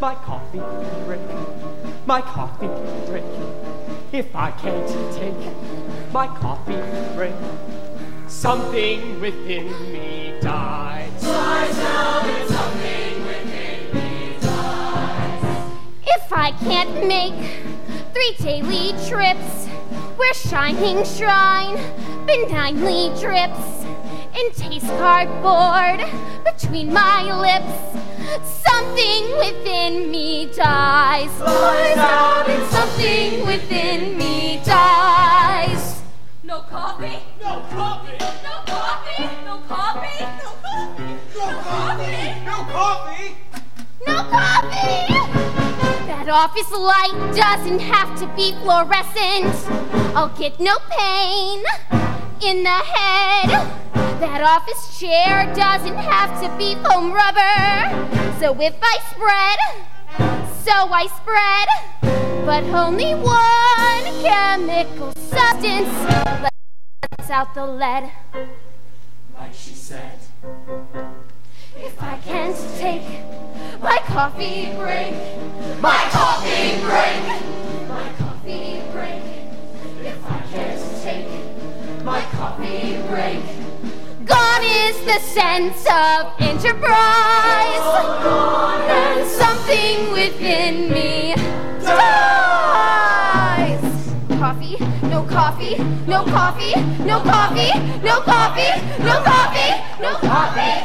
my coffee break, my coffee break. If I can't take my coffee break, something within me dies. Dies down and something within me dies. If I can't make 3 daily trips where shining shrine benignly drips and taste cardboard between my lips, something within me dies. Dies down and something within me dies. No coffee? No coffee? No coffee? No coffee? No coffee? No coffee? No coffee! No coffee! That office light doesn't have to be fluorescent. I'll get no pain in the head. That office chair doesn't have to be foam rubber. So if I spread, so I spread. But only one chemical substance lets out the lead. Like she said, If I can't take my coffee break, my coffee break. my coffee break. If I can't take My coffee break. gone is the sense of enterprise, and something within me dies. Coffee, no coffee, no coffee, no coffee, no coffee, no coffee, no coffee.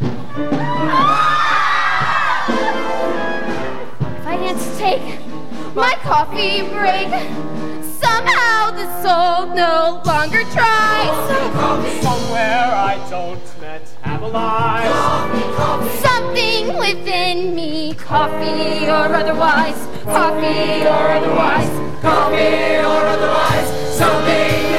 If I can't take my coffee break, somehow the soul no longer tries. Somewhere I don't metabolize. Something within me, coffee or otherwise, coffee or otherwise, Coffee or otherwise, something